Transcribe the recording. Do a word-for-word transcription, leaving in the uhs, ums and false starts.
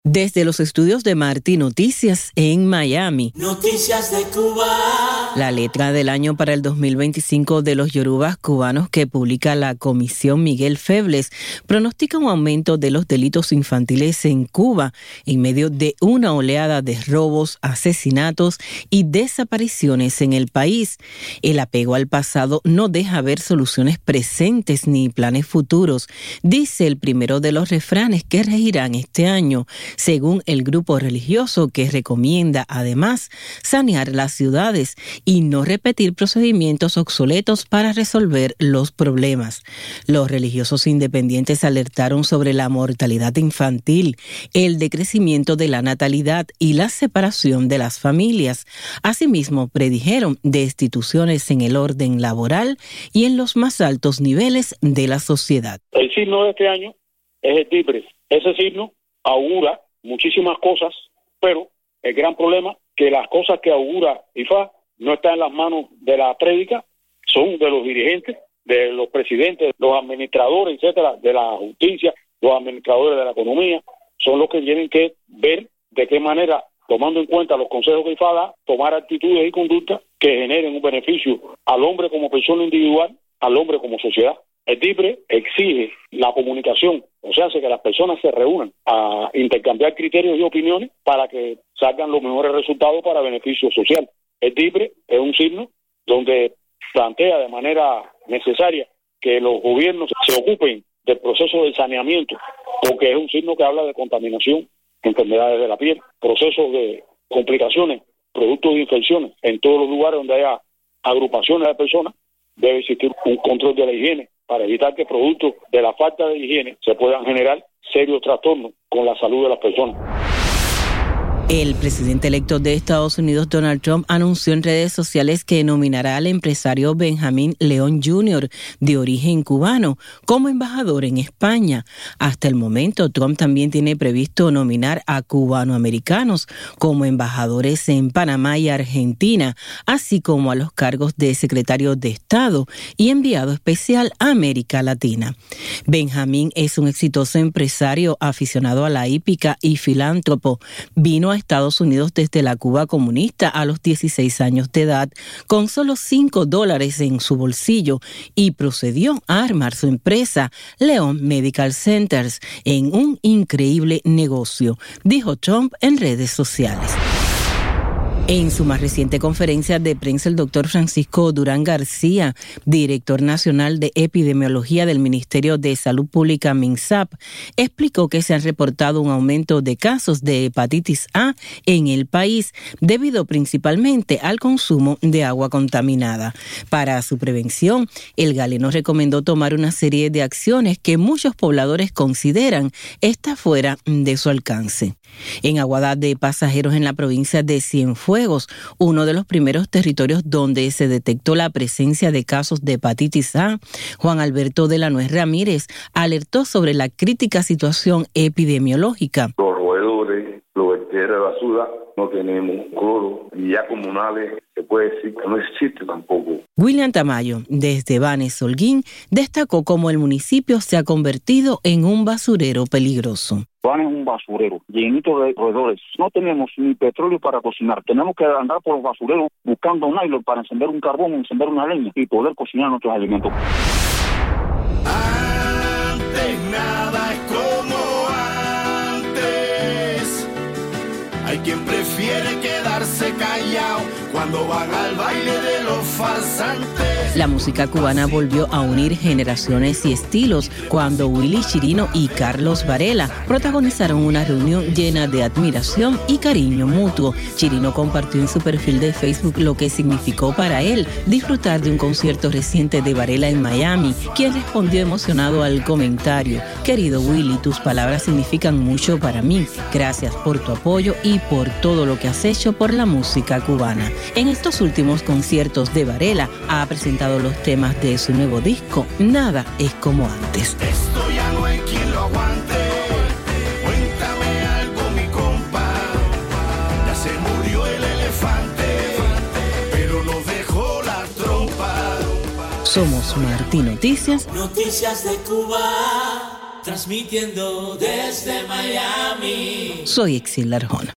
Desde los estudios de Martí Noticias en Miami. Noticias de Cuba. La letra del año para el dos mil veinticinco de los yorubas cubanos que publica la Comisión Miguel Febles pronostica un aumento de los delitos infantiles en Cuba en medio de una oleada de robos, asesinatos y desapariciones en el país. El apego al pasado no deja ver soluciones presentes ni planes futuros, dice el primero de los refranes que regirán este año, según el grupo religioso que recomienda además sanear las ciudades y no repetir procedimientos obsoletos para resolver los problemas. Los religiosos independientes alertaron sobre la mortalidad infantil, el decrecimiento de la natalidad y la separación de las familias. Asimismo, predijeron destituciones en el orden laboral y en los más altos niveles de la sociedad. El signo de este año es el Tigre. Ese signo augura muchísimas cosas, pero el gran problema que las cosas que augura I F A no están en las manos de la prédica, son de los dirigentes, de los presidentes, los administradores, etcétera, de la justicia, los administradores de la economía, son los que tienen que ver de qué manera, tomando en cuenta los consejos que I F A da, tomar actitudes y conductas que generen un beneficio al hombre como persona individual, al hombre como sociedad. El DIPRE exige la comunicación, o sea, hace que las personas se reúnan a intercambiar criterios y opiniones para que salgan los mejores resultados para beneficio social. El DIPRE es un signo donde plantea de manera necesaria que los gobiernos se ocupen del proceso de saneamiento, porque es un signo que habla de contaminación, enfermedades de la piel, procesos de complicaciones, productos de infecciones. En todos los lugares donde haya agrupaciones de personas debe existir un control de la higiene para evitar que producto de la falta de higiene se puedan generar serios trastornos con la salud de las personas. El presidente electo de Estados Unidos, Donald Trump, anunció en redes sociales que nominará al empresario Benjamín León junior, de origen cubano, como embajador en España. Hasta el momento, Trump también tiene previsto nominar a cubanoamericanos como embajadores en Panamá y Argentina, así como a los cargos de secretario de Estado y enviado especial a América Latina. Benjamín es un exitoso empresario aficionado a la hípica y filántropo. Vino a Estados Unidos desde la Cuba comunista a los dieciséis años de edad, con solo cinco dólares en su bolsillo, y procedió a armar su empresa, León Medical Centers, en un increíble negocio, dijo Trump en redes sociales. En su más reciente conferencia de prensa, el doctor Francisco Durán García, director nacional de epidemiología del Ministerio de Salud Pública MINSAP, explicó que se han reportado un aumento de casos de hepatitis A en el país debido principalmente al consumo de agua contaminada. Para su prevención, el galeno recomendó tomar una serie de acciones que muchos pobladores consideran está fuera de su alcance. En Aguadá de Pasajeros, en la provincia de Cienfuegos, uno de los primeros territorios donde se detectó la presencia de casos de hepatitis A, Juan Alberto de la Nuez Ramírez alertó sobre la crítica situación epidemiológica. Los roedores, los vertederos de basura, no tenemos cloro, y ya comunales se puede decir que no existe tampoco. William Tamayo, desde Banes Holguín, destacó cómo el municipio se ha convertido en un basurero peligroso. Banes es un basurero llenito de roedores. No tenemos ni petróleo para cocinar. Tenemos que andar por los basureros buscando nylon para encender un carbón, encender una leña y poder cocinar nuestros alimentos. Antes nada es como antes. Hay quien prefiere quedarse callado cuando van al baile de los farsantes. La música cubana volvió a unir generaciones y estilos cuando Willy Chirino y Carlos Varela protagonizaron una reunión llena de admiración y cariño mutuo. Chirino compartió en su perfil de Facebook lo que significó para él disfrutar de un concierto reciente de Varela en Miami, quien respondió emocionado al comentario: querido Willy, tus palabras significan mucho para mí. Gracias por tu apoyo y por todo lo que has hecho por la música cubana. En estos últimos conciertos de Varela ha presentado los temas de su nuevo disco, Nada es como antes. Esto ya no hay quien lo aguante. Cuéntame algo, mi compa. Ya se murió el elefante, pero nos dejó la trompa. Somos Martí Noticias. Noticias de Cuba. transmitiendo desde Miami. Soy Exilda Arjona.